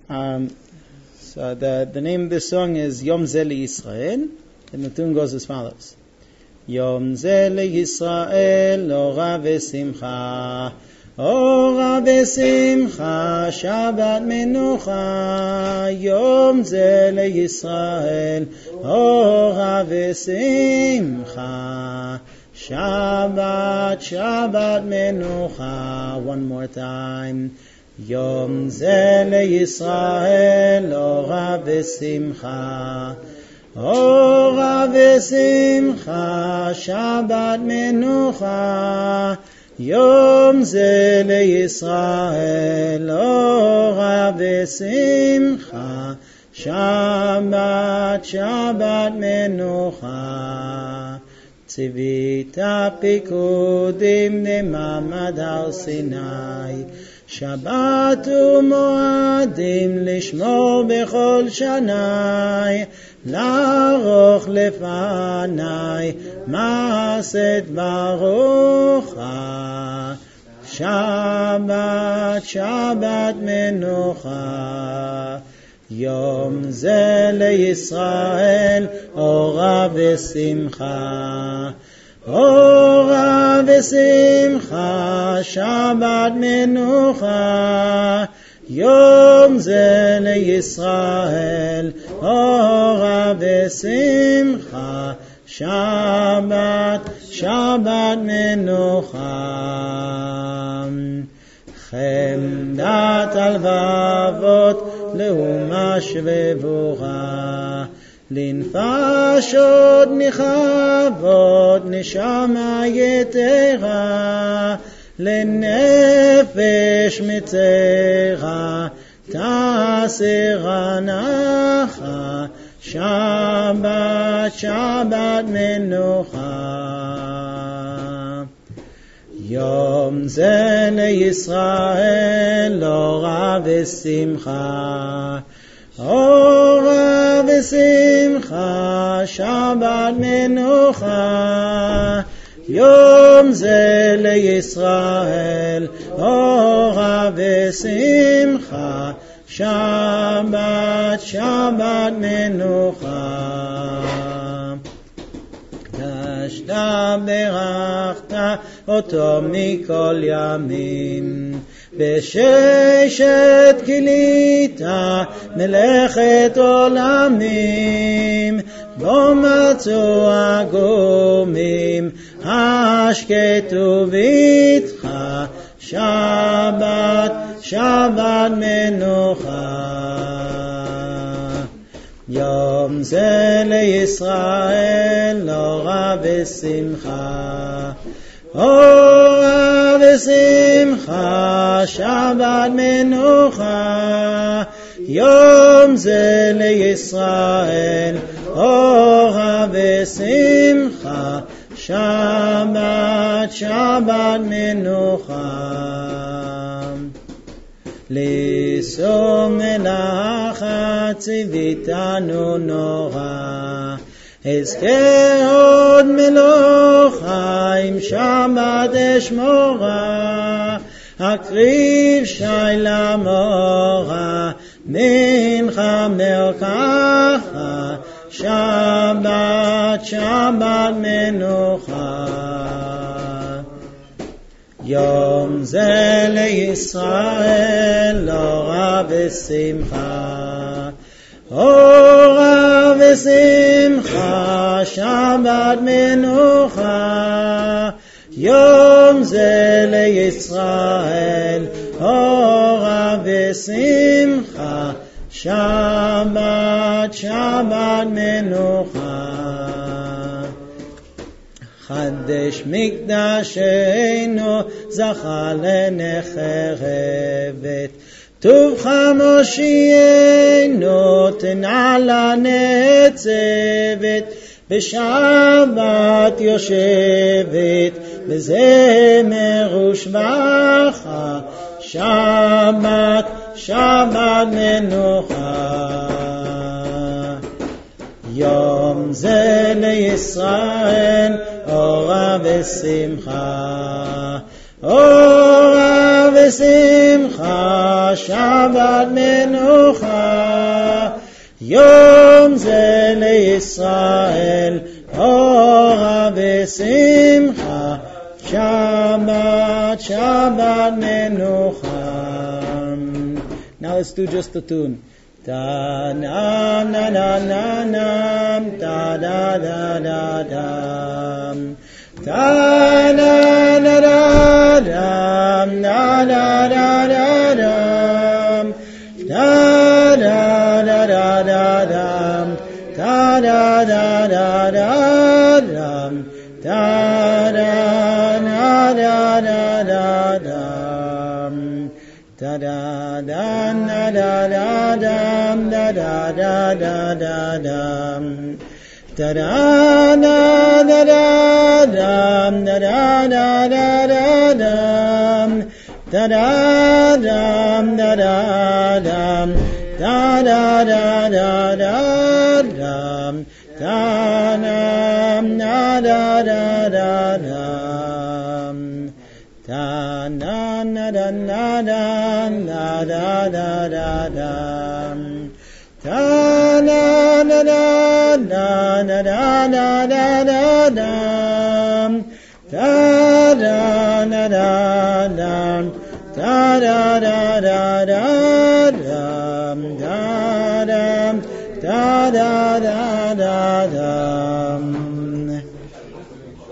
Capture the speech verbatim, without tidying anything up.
Um, so the, the name of this song is Yom Ze Yisrael, and the tune goes as follows. Yom Ze Yisrael, Ora V'Simcha, Ora V'Simcha, Shabbat Menucha. Yom Ze Yisrael, Ora V'Simcha, Shabbat, Shabbat Menucha. One more time. Yom Ze Yisrael, Ora V'Simcha, Ora V'Simcha, Shabbat Menucha. Yom Ze Yisrael, Ora V'Simcha, Shabbat, Shabbat Menucha. Tzivita pikudim nemamad Har Sinai, Shabbat u'moadim lishmor bechol shanai, la'aroch lefanai ma'aset barucha. Shabbat, Shabbat menucha. Yom Ze Yisrael, Ora V'Simcha, Ora V'Simcha, Shabbat Menucha. Yom Ze Yisrael, Ora V'Simcha, Shabbat, Shabbat Menucha. Chemdat alvavot lehumash vevora, linfashot nichavot neshama yetera, lenefesh mitzera tasera nacha. Shabbat, Shabbat menucha. Yom Ze Yisrael, Ora V'Simcha, Ora V'Simcha, Shabbat Menucha. Yom Ze Yisrael, Ora V'Simcha, Shabbat, Shabbat Menucha. Dashta berachta oto mikol yamim, בששת כילית מלאכת עולמים, בו מצאו הגומים השקטו ביתך. שבת, שבת מנוחה. יום זה לישראל אורה ושמחה, אורה ושמחה, שבת מנוחה. יום זה לישראל אורה ושמחה, שבת, שבת מנוחה. לשום מלאכה ציוויתנו נורא, אזכה עוד מלוכה עם שבת אשמורה, אקריב שי למורה מנחה מרקחה. שבת, שבת מנוחה. יום זה לישראל אורה ושמחה, אורה ושמחה, שבת מנוחה. יום זה לישראל אורה ושמחה, שבת, שבת מנוחה. חדש מקדשנו זכה לנחרבת, טובך מושיענו תנעלה נצבת. בשבת יושבת בזמר ושבחה, שבת, שבת מנוחה. יום זה לישראל אורה ושמחה, אורה v'simcha, Shabbat menucha, Yom ze leYisrael, Ora v'simcha, Shabbat, Shabbat menucha. Now let's do just the tune. Da na na na na na, da da da da da, da na na da da, na na da da da, da da da da da da, da da da da da da, da da na da da da da, da da da na da da da, da da da da da da, da da na da da da, da da da da da da, da da da da da da, da da da da da da, da na da da da da, da na na da na da na da da da da, da na na da na na da da da da da, da da na da da, da da da da da da, da da da da da da da.